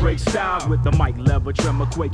break style with the mic lever tremor quake.